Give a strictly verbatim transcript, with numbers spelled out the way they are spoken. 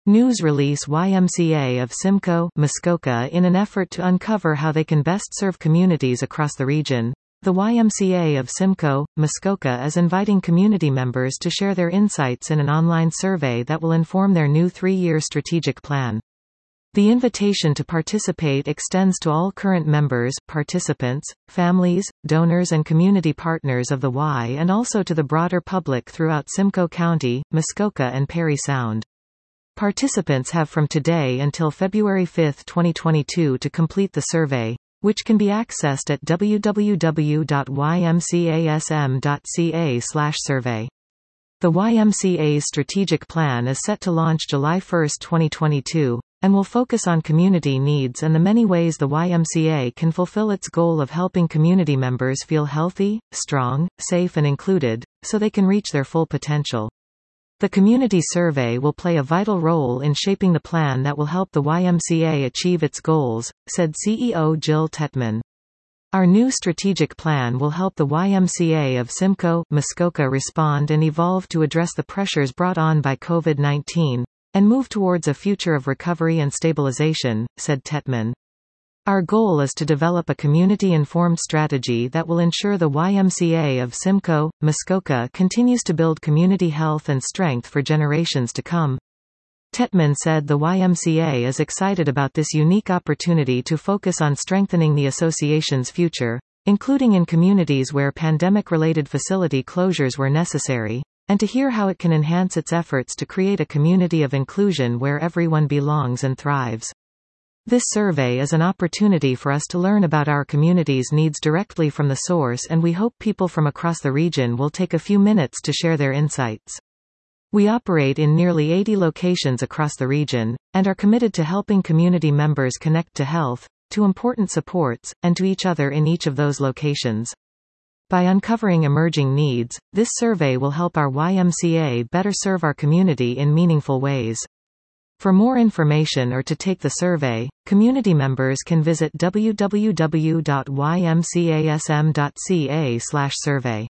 News release Y M C A of Simcoe, Muskoka. In an effort to uncover how they can best serve communities across the region, the Y M C A of Simcoe, Muskoka is inviting community members to share their insights in an online survey that will inform their new three-year strategic plan. The invitation to participate extends to all current members, participants, families, donors and community partners of the Y, and also to the broader public throughout Simcoe County, Muskoka and Parry Sound. Participants have from today until February fifth twenty twenty-two to complete the survey, which can be accessed at w w w dot y m c a s m dot c a slash survey. The Y M C A's strategic plan is set to launch July first twenty twenty-two, and will focus on community needs and the many ways the Y M C A can fulfill its goal of helping community members feel healthy, strong, safe and included, so they can reach their full potential. The community survey will play a vital role in shaping the plan that will help the Y M C A achieve its goals, said C E O Jill Tetman. Our new strategic plan will help the Y M C A of Simcoe, Muskoka respond and evolve to address the pressures brought on by COVID nineteen, and move towards a future of recovery and stabilization, said Tetman. Our goal is to develop a community-informed strategy that will ensure the Y M C A of Simcoe, Muskoka continues to build community health and strength for generations to come. Tetman said the Y M C A is excited about this unique opportunity to focus on strengthening the association's future, including in communities where pandemic-related facility closures were necessary, and to hear how it can enhance its efforts to create a community of inclusion where everyone belongs and thrives. This survey is an opportunity for us to learn about our community's needs directly from the source, and we hope people from across the region will take a few minutes to share their insights. We operate in nearly eighty locations across the region, and are committed to helping community members connect to health, to important supports, and to each other in each of those locations. By uncovering emerging needs, this survey will help our Y M C A better serve our community in meaningful ways. For more information or to take the survey, community members can visit w w w dot y m c a s m dot c a slash survey.